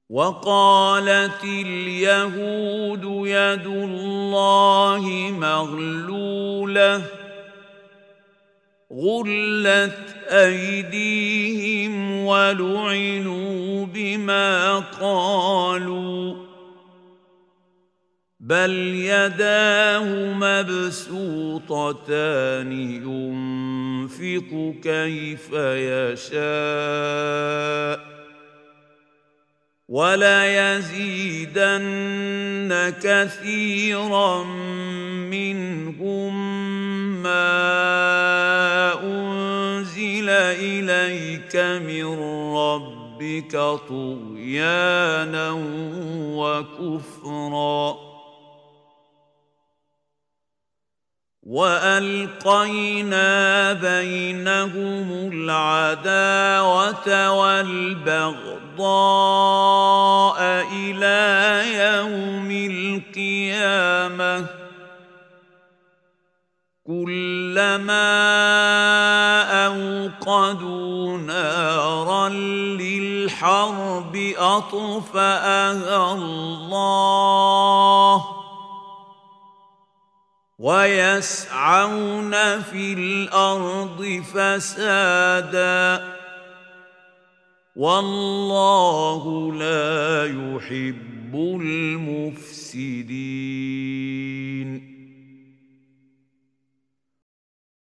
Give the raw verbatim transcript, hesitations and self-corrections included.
وقالت اليهود يد الله مغلولة غلت أيديهم ولعنوا بما قالوا بل يداه مبسوطتان ينفق كيف يشاء وليزيدن كثيرا منهم ما أنزل إليك من ربك طغيانا وكفرا وألقينا بينهم العداوة والبغضاء إلى يوم القيامة كلما أوقدوا نارا للحرب أطفأها الله ويسعون في الأرض فسادا والله لا يحب المفسدين